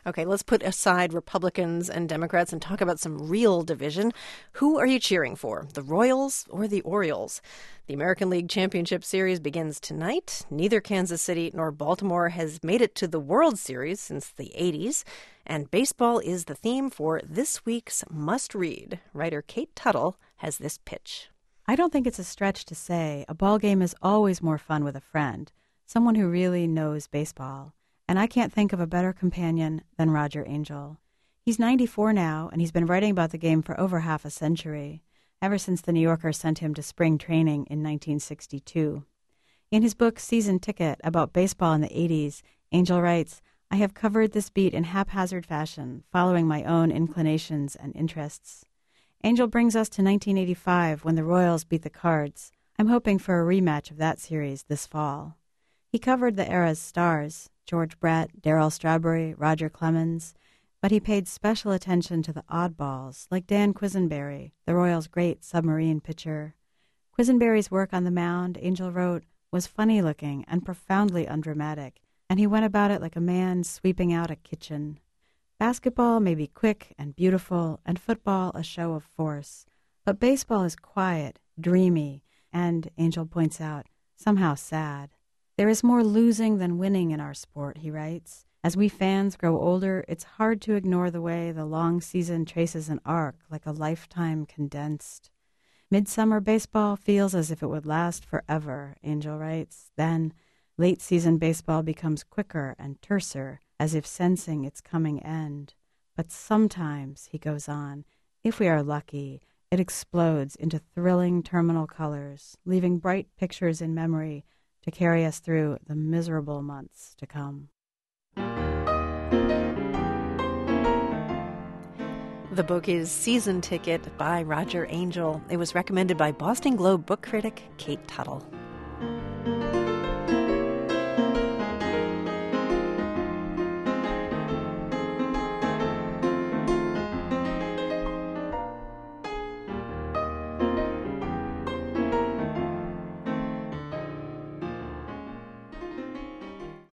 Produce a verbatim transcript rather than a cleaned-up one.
Okay, let's put aside Republicans and Democrats and talk about some real division. Who are you cheering for, the Royals or the Orioles? The American League Championship Series begins tonight. Neither Kansas City nor Baltimore has made it to the World Series since the eighties. And baseball is the theme for this week's must-read. Writer Kate Tuttle has this pitch. I don't think it's a stretch to say a ball game is always more fun with a friend, someone who really knows baseball. And I can't think of a better companion than Roger Angell. He's ninety-four now, and he's been writing about the game for over half a century, ever since the New Yorker sent him to spring training in nineteen sixty-two. In his book Season Ticket about baseball in the eighties, Angell writes, "I have covered this beat in haphazard fashion, following my own inclinations and interests." Angell brings us to nineteen eighty-five when the Royals beat the Cards. I'm hoping for a rematch of that series this fall. He covered the era's stars, George Brett, Darryl Strawberry, Roger Clemens, but he paid special attention to the oddballs, like Dan Quisenberry, the Royals' great submarine pitcher. Quisenberry's work on the mound, Angell wrote, was funny-looking and profoundly undramatic, and he went about it like a man sweeping out a kitchen. Basketball may be quick and beautiful, and football a show of force, but baseball is quiet, dreamy, and, Angell points out, somehow sad. There is more losing than winning in our sport, he writes. As we fans grow older, it's hard to ignore the way the long season traces an arc like a lifetime condensed. Midsummer baseball feels as if it would last forever, Angell writes. Then, late season baseball becomes quicker and terser, as if sensing its coming end. But sometimes, he goes on, if we are lucky, it explodes into thrilling terminal colors, leaving bright pictures in memory to carry us through the miserable months to come. The book is Season Ticket by Roger Angell. It was recommended by Boston Globe book critic Kate Tuttle.